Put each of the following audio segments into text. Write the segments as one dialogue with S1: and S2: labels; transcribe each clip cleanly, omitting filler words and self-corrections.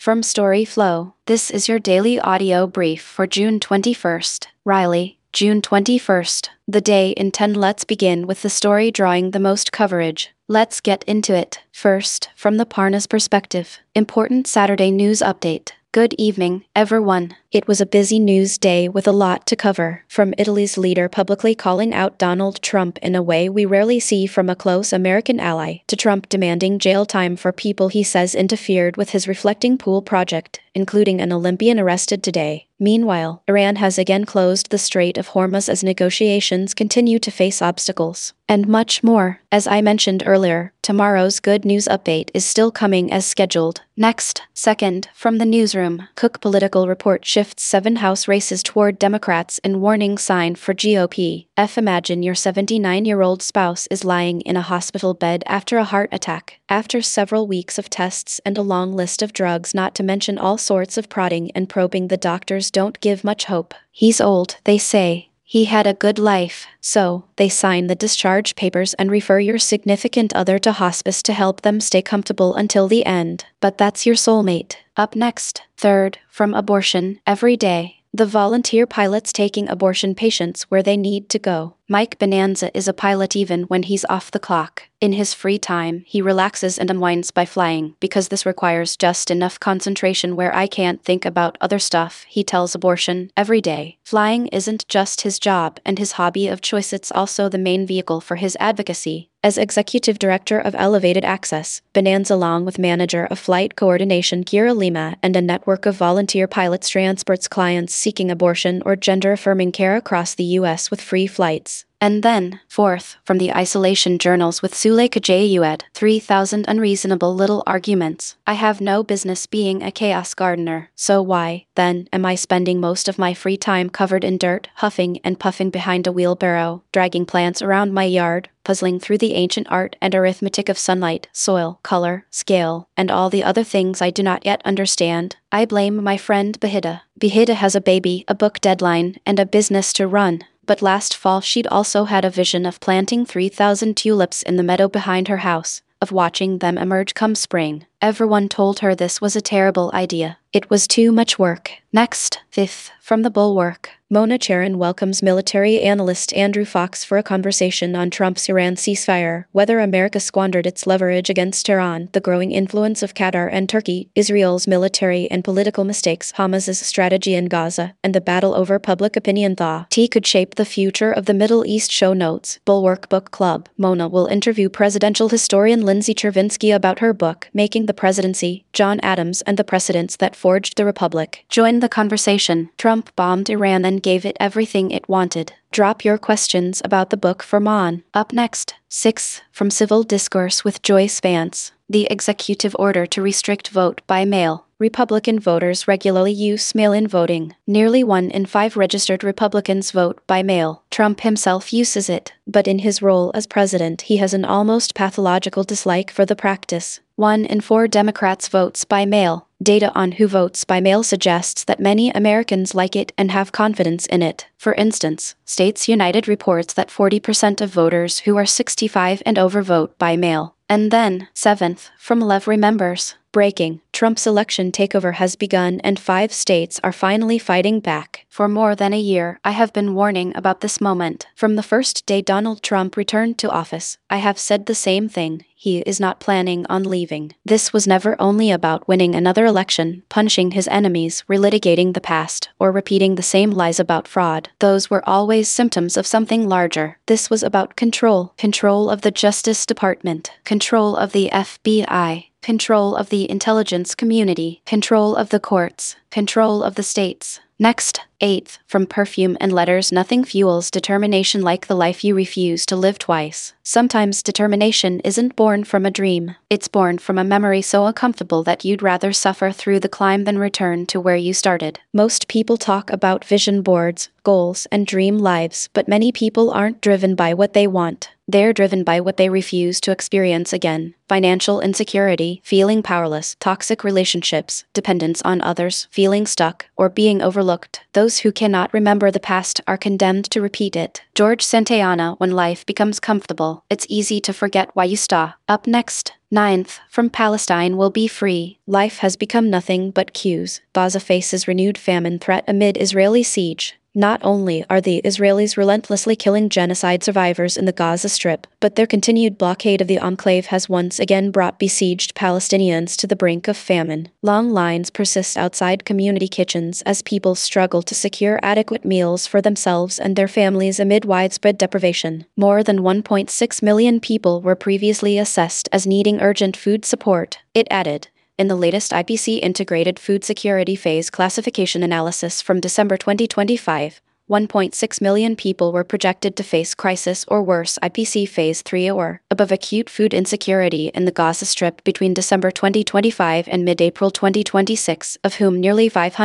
S1: From Story Flow, this is your daily audio brief for June 21st. Riley, June 21st. The day in 10. Let's begin with the story drawing the most coverage. Let's get into it. First, from the Parnas perspective, important Saturday news update. Good evening, everyone. It was a busy news day with a lot to cover, from Italy's leader publicly calling out Donald Trump in a way we rarely see from a close American ally, to Trump demanding jail time for people he says interfered with his reflecting pool project, including an Olympian arrested today. Meanwhile, Iran has again closed the Strait of Hormuz as negotiations continue to face obstacles. And much more. As I mentioned earlier, tomorrow's good news update is still coming as scheduled. Next, second, from the newsroom, Cook political report shifts 7 House races toward Democrats in warning sign for GOP. Imagine your 79-year-old spouse is lying in a hospital bed after a heart attack, after several weeks of tests and a long list of drugs, not to mention all sorts of prodding and probing. The doctors don't give much hope. He's old, they say. He had a good life, so they sign the discharge papers and refer your significant other to hospice to help them stay comfortable until the end. But that's your soulmate. Up next, third, from abortion every day. The volunteer pilots taking abortion patients where they need to go. Mike Bonanza is a pilot even when he's off the clock. In his free time, he relaxes and unwinds by flying, because this requires just enough concentration where I can't think about other stuff, he tells Abortion every day. Flying isn't just his job and his hobby of choice, it's also the main vehicle for his advocacy. As executive director of Elevated Access, Bonanza, along with manager of flight coordination Kira Lima and a network of volunteer pilots, transports clients seeking abortion or gender-affirming care across the U.S. with free flights. And then, fourth, from the Isolation Journals with Suleika Jayued, 3,000 Unreasonable Little Arguments. I have no business being a chaos gardener, so why, then, am I spending most of my free time covered in dirt, huffing and puffing behind a wheelbarrow, dragging plants around my yard, puzzling through the ancient art and arithmetic of sunlight, soil, color, scale, and all the other things I do not yet understand? I blame my friend Bahida. Bahida has a baby, a book deadline, and a business to run. But last fall she'd also had a vision of planting 3,000 tulips in the meadow behind her house, of watching them emerge come spring. Everyone told her this was a terrible idea. It was too much work. Next, fifth, from the Bulwark. Mona Charen welcomes military analyst Andrew Fox for a conversation on Trump's Iran ceasefire, whether America squandered its leverage against Iran, the growing influence of Qatar and Turkey, Israel's military and political mistakes, Hamas's strategy in Gaza, and the battle over public opinion. T could shape the future of the Middle East. Show notes. Bulwark Book Club. Mona will interview presidential historian Lindsay Chervinsky about her book, Making the Presidency, John Adams and the Precedents That Forged the Republic. Join the conversation. Trump bombed Iran and gave it everything it wanted. Drop your questions about the book for Mon. Up next, 6, from Civil Discourse with Joyce Vance. The executive order to restrict vote by mail. Republican voters regularly use mail-in voting. Nearly 1 in 5 registered Republicans vote by mail. Trump himself uses it, but in his role as president he has an almost pathological dislike for the practice. 1 in 4 Democrats votes by mail. Data on who votes by mail suggests that many Americans like it and have confidence in it. For instance, States United reports that 40% of voters who are 65 and over vote by mail. And then, 7th, from Lev Remembers. Breaking. Trump's election takeover has begun and 5 states are finally fighting back. For more than a year, I have been warning about this moment. From the first day Donald Trump returned to office, I have said the same thing. He is not planning on leaving. This was never only about winning another election, punishing his enemies, relitigating the past, or repeating the same lies about fraud. Those were always symptoms of something larger. This was about control. Control of the Justice Department. Control of the FBI. Control of the intelligence community. Control of the courts. Control of the states. Next, 8th, from Perfume and Letters. Nothing fuels determination like the life you refuse to live twice. Sometimes determination isn't born from a dream. It's born from a memory so uncomfortable that you'd rather suffer through the climb than return to where you started. Most people talk about vision boards, goals, and dream lives, but many people aren't driven by what they want. They're driven by what they refuse to experience again. Financial insecurity, feeling powerless, toxic relationships, dependence on others, feeling stuck, or being overlooked. Those Those who cannot remember the past are condemned to repeat it. George Santayana. When life becomes comfortable, it's easy to forget why you stop. Up next. 9th, from Palestine will be free. Life has become nothing but queues. Gaza faces renewed famine threat amid Israeli siege. Not only are the Israelis relentlessly killing genocide survivors in the Gaza Strip, but their continued blockade of the enclave has once again brought besieged Palestinians to the brink of famine. Long lines persist outside community kitchens as people struggle to secure adequate meals for themselves and their families amid widespread deprivation. More than 1.6 million people were previously assessed as needing urgent food support, it added. In the latest IPC Integrated Food Security Phase Classification Analysis from December 2025, 1.6 million people were projected to face crisis or worse IPC Phase 3 or above acute food insecurity in the Gaza Strip between December 2025 and mid-April 2026, of whom nearly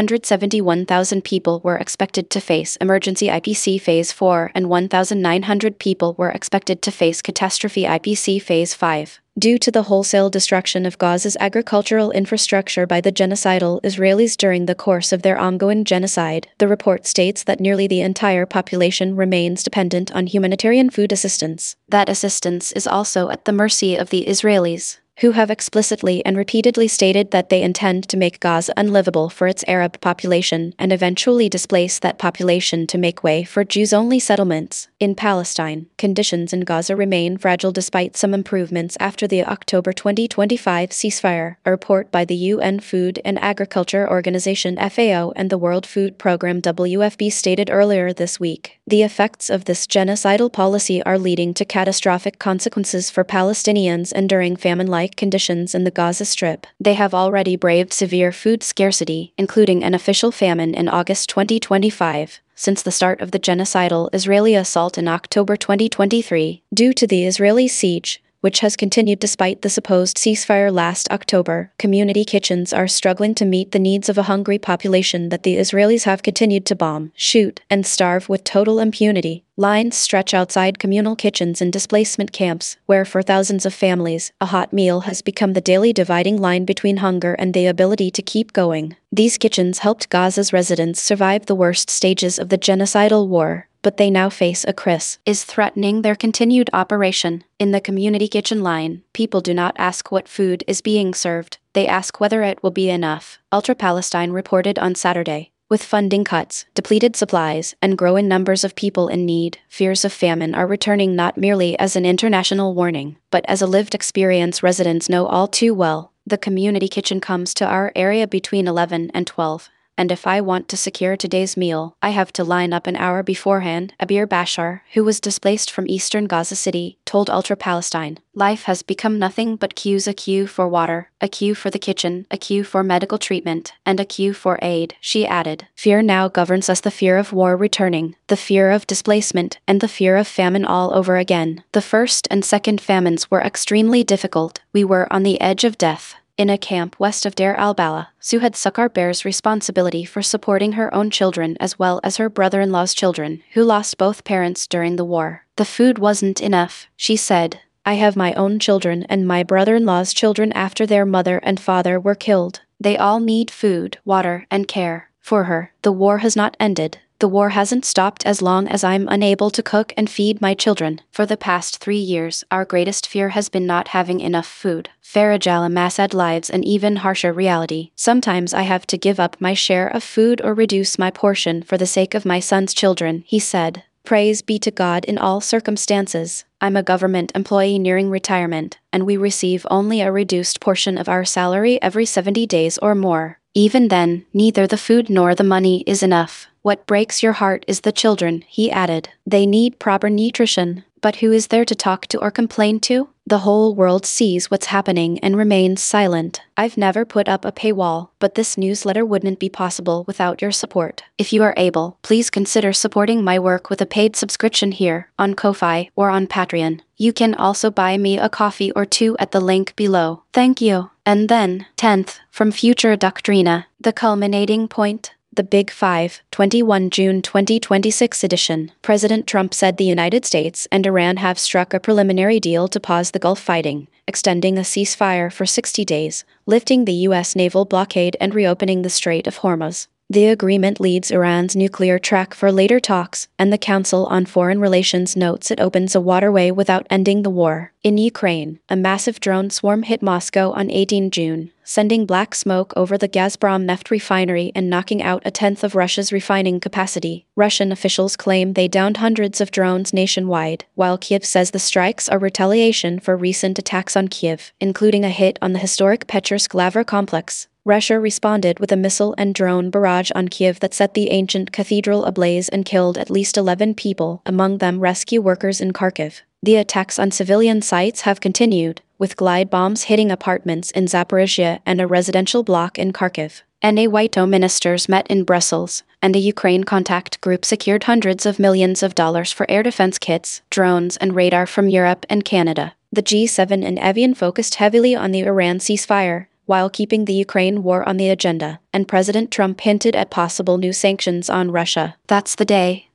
S1: 571,000 people were expected to face emergency IPC Phase 4 and 1,900 people were expected to face catastrophe IPC Phase 5. Due to the wholesale destruction of Gaza's agricultural infrastructure by the genocidal Israelis during the course of their ongoing genocide, the report states that nearly the entire population remains dependent on humanitarian food assistance. That assistance is also at the mercy of the Israelis, who have explicitly and repeatedly stated that they intend to make Gaza unlivable for its Arab population and eventually displace that population to make way for Jews-only settlements. In Palestine, conditions in Gaza remain fragile despite some improvements after the October 2025 ceasefire, a report by the UN Food and Agriculture Organization FAO and the World Food Programme WFP stated earlier this week. The effects of this genocidal policy are leading to catastrophic consequences for Palestinians enduring famine-like conditions in the Gaza Strip. They have already braved severe food scarcity, including an official famine in August 2025, since the start of the genocidal Israeli assault in October 2023, due to the Israeli siege, which has continued despite the supposed ceasefire last October. Community kitchens are struggling to meet the needs of a hungry population that the Israelis have continued to bomb, shoot, and starve with total impunity. Lines stretch outside communal kitchens in displacement camps, where for thousands of families, a hot meal has become the daily dividing line between hunger and the ability to keep going. These kitchens helped Gaza's residents survive the worst stages of the genocidal war, but they now face a crisis is threatening their continued operation. In the community kitchen line, people do not ask what food is being served, they ask whether it will be enough, Ultra Palestine reported on Saturday. With funding cuts, depleted supplies, and growing numbers of people in need, fears of famine are returning not merely as an international warning, but as a lived experience residents know all too well. The community kitchen comes to our area between 11 and 12. And if I want to secure today's meal, I have to line up an hour beforehand, Abir Bashar, who was displaced from eastern Gaza City, told Ultra Palestine. Life has become nothing but queues, a queue for water, a queue for the kitchen, a queue for medical treatment, and a queue for aid, she added. Fear now governs us, the fear of war returning, the fear of displacement, and the fear of famine all over again. The first and second famines were extremely difficult. We were on the edge of death. In a camp west of Deir al-Balah, Suhad Sukkar bears responsibility for supporting her own children as well as her brother-in-law's children, who lost both parents during the war. The food wasn't enough, she said. I have my own children and my brother-in-law's children after their mother and father were killed. They all need food, water, and care. For her, the war has not ended. The war hasn't stopped as long as I'm unable to cook and feed my children. For the past 3 years, our greatest fear has been not having enough food. Faraj al-Masad lives an even harsher reality. Sometimes I have to give up my share of food or reduce my portion for the sake of my son's children, he said. Praise be to God in all circumstances. I'm a government employee nearing retirement, and we receive only a reduced portion of our salary every 70 days or more. Even then, neither the food nor the money is enough. What breaks your heart is the children, he added. They need proper nutrition, but who is there to talk to or complain to? The whole world sees what's happening and remains silent. I've never put up a paywall, but this newsletter wouldn't be possible without your support. If you are able, please consider supporting my work with a paid subscription here, on Ko-Fi, or on Patreon. You can also buy me a coffee or two at the link below. Thank you. And then, 10th, from Future Doctrina, the culminating point. The Big Five, 21 June 2026 edition. President Trump said the United States and Iran have struck a preliminary deal to pause the Gulf fighting, extending a ceasefire for 60 days, lifting the U.S. naval blockade and reopening the Strait of Hormuz. The agreement leads Iran's nuclear track for later talks, and the Council on Foreign Relations notes it opens a waterway without ending the war. In Ukraine, a massive drone swarm hit Moscow on 18 June, sending black smoke over the Gazprom neft refinery and knocking out a tenth of Russia's refining capacity. Russian officials claim they downed hundreds of drones nationwide, while Kiev says the strikes are retaliation for recent attacks on Kiev, including a hit on the historic Petrovsk-Lavra complex. Russia responded with a missile and drone barrage on Kiev that set the ancient cathedral ablaze and killed at least 11 people, among them rescue workers in Kharkiv. The attacks on civilian sites have continued, with glide bombs hitting apartments in Zaporizhia and a residential block in Kharkiv. NATO ministers met in Brussels, and a Ukraine contact group secured hundreds of millions of dollars for air defense kits, drones, and radar from Europe and Canada. The G7 in Evian focused heavily on the Iran ceasefire, while keeping the Ukraine war on the agenda, and President Trump hinted at possible new sanctions on Russia. That's the day.